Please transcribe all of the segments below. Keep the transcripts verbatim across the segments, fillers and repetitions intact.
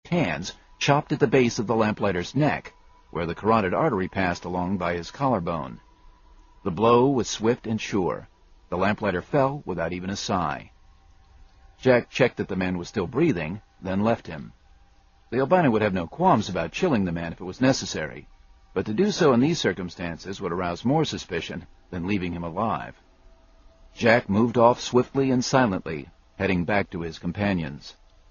hands chopped at the base of the lamplighter's neck, where the carotid artery passed along by his collarbone. The blow was swift and sure. The lamplighter fell without even a sigh. Jack checked that the man was still breathing, then left him. The albino would have no qualms about chilling the man if it was necessary, but to do so in these circumstances would arouse more suspicion than leaving him alive. Jack moved off swiftly and silently, heading back to his companions.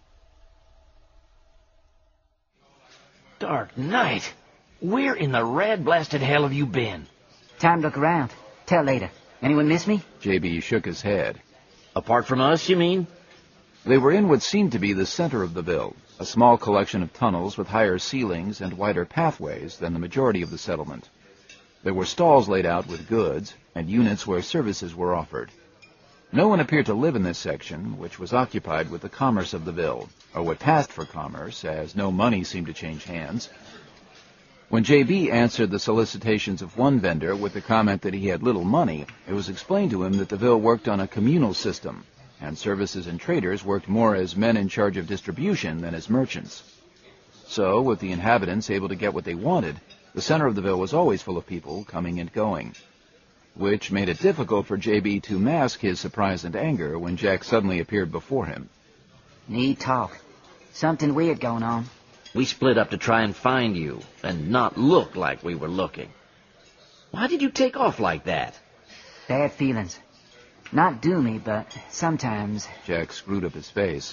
Dark Knight! Where in the red-blasted hell have you been? Time to look around. Tell later. Anyone miss me? J B shook his head. Apart from us, you mean? They were in what seemed to be the center of the Ville, a small collection of tunnels with higher ceilings and wider pathways than the majority of the settlement. There were stalls laid out with goods, and units where services were offered. No one appeared to live in this section, which was occupied with the commerce of the Ville, or what passed for commerce, as no money seemed to change hands. When J B answered the solicitations of one vendor with the comment that he had little money, it was explained to him that the Ville worked on a communal system, and services and traders worked more as men in charge of distribution than as merchants. So, with the inhabitants able to get what they wanted, the center of the Ville was always full of people coming and going, which made it difficult for J B to mask his surprise and anger when Jack suddenly appeared before him. Need talk. Something weird going on. We split up to try and find you, and not look like we were looking. Why did you take off like that? Bad feelings. Not doomy, but sometimes... Jack screwed up his face.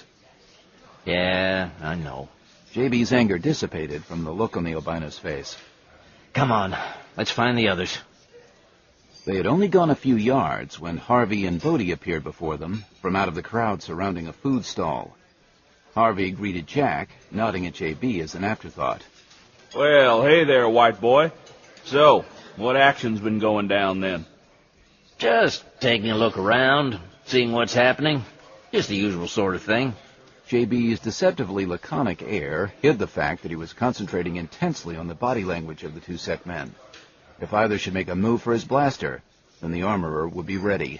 Yeah, I know. J B's anger dissipated from the look on the albino's face. Come on, let's find the others. They had only gone a few yards when Harvey and Bodie appeared before them from out of the crowd surrounding a food stall. Harvey greeted Jack, nodding at J B as an afterthought. Well, hey there, white boy. So, what action's been going down then? Just taking a look around, seeing what's happening. Just the usual sort of thing. J B's deceptively laconic air hid the fact that he was concentrating intensely on the body language of the two set men. If either should make a move for his blaster, then the armorer would be ready.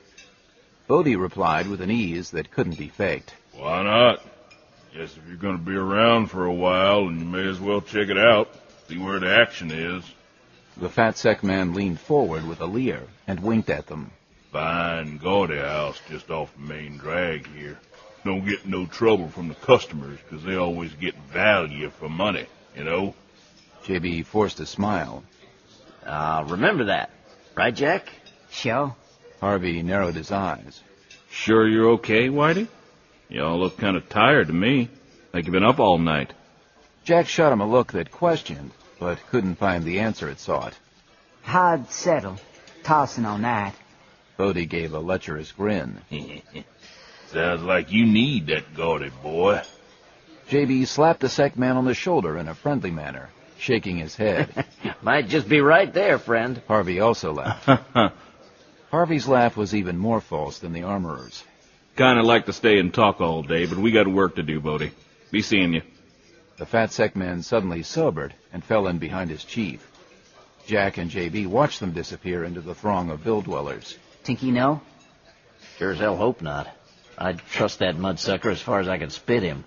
Bodie replied with an ease that couldn't be faked. Why not? Guess if you're going to be around for a while, then you may as well check it out, see where the action is. The fat sec man leaned forward with a leer and winked at them. Fine, gaudy house just off the main drag here. Don't get no trouble from the customers, 'cause they always get value for money, you know? J B forced a smile. Ah, uh, remember that. Right, Jack? Sure. Harvey narrowed his eyes. Sure you're okay, Whitey? You all look kind of tired to me. Like you've been up all night. Jack shot him a look that questioned, but couldn't find the answer it sought. Hard settle. Tossing on that. Bodie gave a lecherous grin. Sounds like you need that gaudy boy. J B slapped the sec man on the shoulder in a friendly manner, shaking his head. Might just be right there, friend. Harvey also laughed. Harvey's laugh was even more false than the armorer's. Kind of like to stay and talk all day, but we got work to do, Bodie. Be seeing you. The fat sec man suddenly sobered and fell in behind his chief. Jack and J B watched them disappear into the throng of Ville dwellers. Think you know? Sure as hell hope not. I'd trust that mudsucker as far as I could spit him.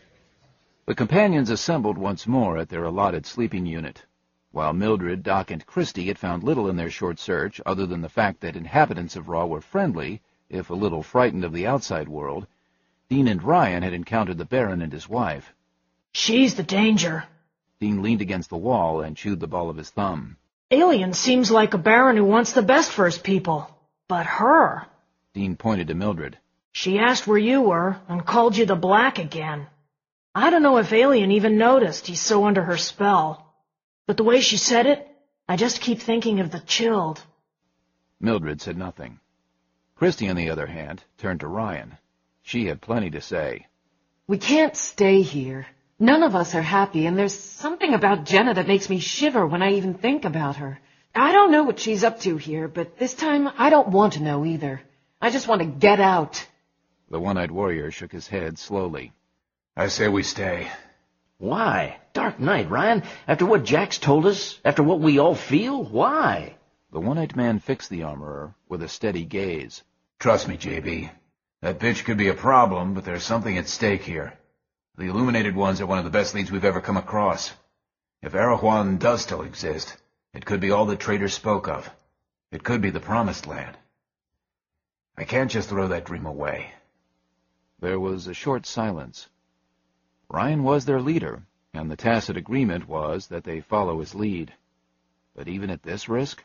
The companions assembled once more at their allotted sleeping unit. While Mildred, Doc, and Christie had found little in their short search other than the fact that inhabitants of Raw were friendly, if a little frightened of the outside world, Dean and Ryan had encountered the Baron and his wife. She's the danger. Dean leaned against the wall and chewed the ball of his thumb. Alien seems like a Baron who wants the best for his people. But her... Dean pointed to Mildred. She asked where you were and called you the Black again. I don't know if Alien even noticed he's so under her spell. But the way she said it, I just keep thinking of the Chilled. Mildred said nothing. Christie, on the other hand, turned to Ryan. She had plenty to say. We can't stay here. None of us are happy, and there's something about Jenna that makes me shiver when I even think about her. I don't know what she's up to here, but this time I don't want to know either. I just want to get out. The one-eyed warrior shook his head slowly. I say we stay. Why? Dark Knight, Ryan. After what Jack's told us, after what we all feel, why? The one-eyed man fixed the armorer with a steady gaze. Trust me, J B. That bitch could be a problem, but there's something at stake here. The Illuminated Ones are one of the best leads we've ever come across. If Arahuan does still exist, it could be all the traders spoke of. It could be the Promised Land. I can't just throw that dream away. There was a short silence. Ryan was their leader, and the tacit agreement was that they follow his lead. But even at this risk?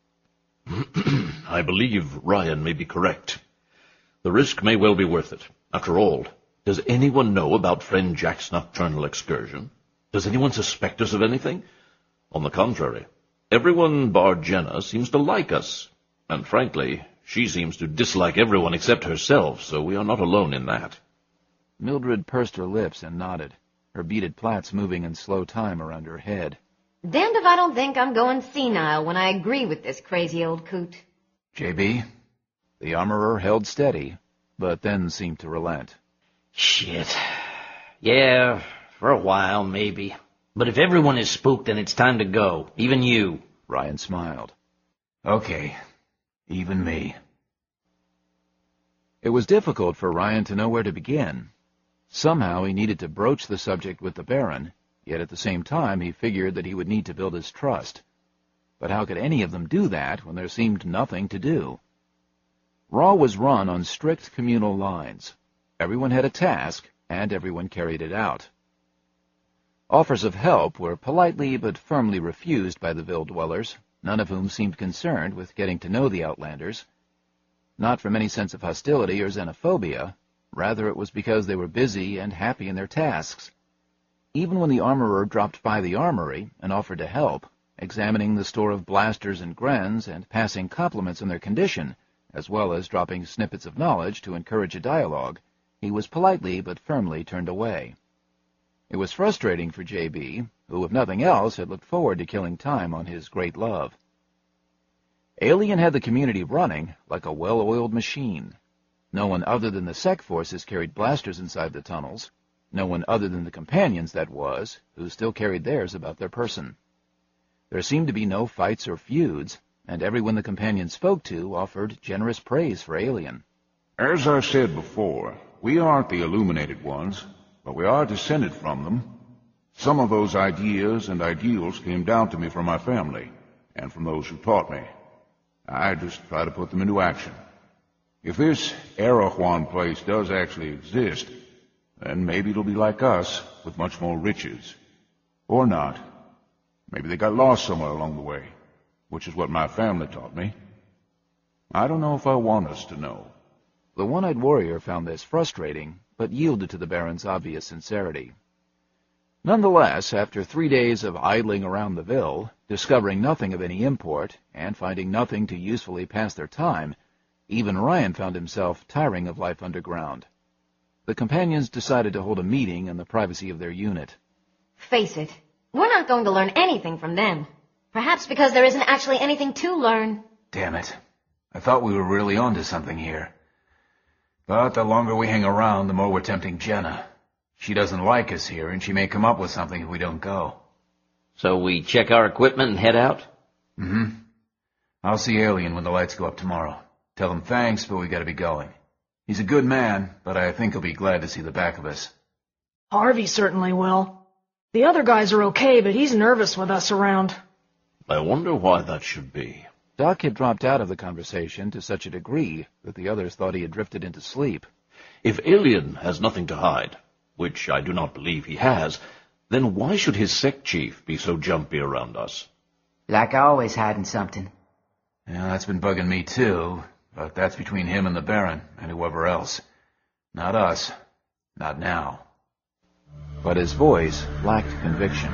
I believe Ryan may be correct. The risk may well be worth it. After all, does anyone know about friend Jack's nocturnal excursion? Does anyone suspect us of anything? On the contrary, everyone bar Jenna seems to like us. And frankly, she seems to dislike everyone except herself, so we are not alone in that. Mildred pursed her lips and nodded, her beaded plaits moving in slow time around her head. Damned if I don't think I'm going senile when I agree with this crazy old coot. J B? The armorer held steady, but then seemed to relent. Shit. Yeah, for a while, maybe. But if everyone is spooked, then it's time to go. Even you. Ryan smiled. Okay. Even me. It was difficult for Ryan to know where to begin. Somehow he needed to broach the subject with the Baron, yet at the same time he figured that he would need to build his trust. But how could any of them do that when there seemed nothing to do? Raw was run on strict communal lines. Everyone had a task, and everyone carried it out. Offers of help were politely but firmly refused by the Ville dwellers, none of whom seemed concerned with getting to know the Outlanders. Not from any sense of hostility or xenophobia, rather it was because they were busy and happy in their tasks. Even when the armorer dropped by the armory and offered to help, examining the store of blasters and grens and passing compliments on their condition, as well as dropping snippets of knowledge to encourage a dialogue, he was politely but firmly turned away. It was frustrating for J B, who, if nothing else, had looked forward to killing time on his great love. Alien had the community running like a well-oiled machine. No one other than the Sec forces carried blasters inside the tunnels. No one other than the companions, that was, who still carried theirs about their person. There seemed to be no fights or feuds, and everyone the companions spoke to offered generous praise for Alien. As I said before, we aren't the Illuminated Ones, but we are descended from them. Some of those ideas and ideals came down to me from my family, and from those who taught me. I just try to put them into action. If this Arahuan place does actually exist, then maybe it'll be like us, with much more riches. Or not. Maybe they got lost somewhere along the way, which is what my family taught me. I don't know if I want us to know. The one-eyed warrior found this frustrating, but yielded to the Baron's obvious sincerity. Nonetheless, after three days of idling around the Ville, discovering nothing of any import, and finding nothing to usefully pass their time, even Ryan found himself tiring of life underground. The companions decided to hold a meeting in the privacy of their unit. Face it, we're not going to learn anything from them. Perhaps because there isn't actually anything to learn. Damn it. I thought we were really onto something here. But the longer we hang around, the more we're tempting Jenna. She doesn't like us here, and she may come up with something if we don't go. So we check our equipment and head out? Mm-hmm. I'll see Alien when the lights go up tomorrow. Tell him thanks, but we gotta be going. He's a good man, but I think he'll be glad to see the back of us. Harvey certainly will. The other guys are okay, but he's nervous with us around. I wonder why that should be. Doc had dropped out of the conversation to such a degree that the others thought he had drifted into sleep. If Alien has nothing to hide, which I do not believe he has, then why should his sect chief be so jumpy around us? Like always hiding something. Yeah, that's been bugging me too, but that's between him and the Baron, and whoever else. Not us. Not now. But his voice lacked conviction.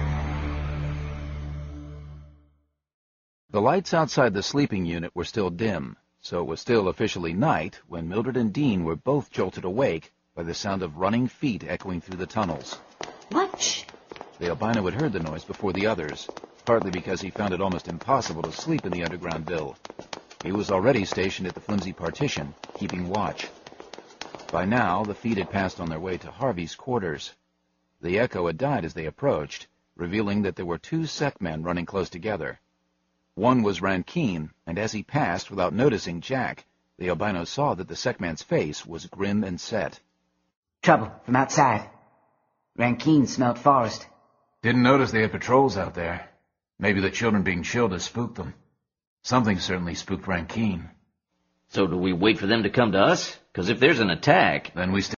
The lights outside the sleeping unit were still dim, so it was still officially night when Mildred and Dean were both jolted awake by the sound of running feet echoing through the tunnels. What? Shh. The albino had heard the noise before the others, partly because he found it almost impossible to sleep in the underground Ville. He was already stationed at the flimsy partition, keeping watch. By now, the feet had passed on their way to Harvey's quarters. The echo had died as they approached, revealing that there were two Sec men running close together. One was Rankeen, and as he passed without noticing Jack, the albino saw that the Sec man's face was grim and set. Trouble from outside. Rankine smelt forest. Didn't notice they had patrols out there. Maybe the children being chilled has spooked them. Something certainly spooked Rankine. So do we wait for them to come to us? 'Cause if there's an attack... Then we stay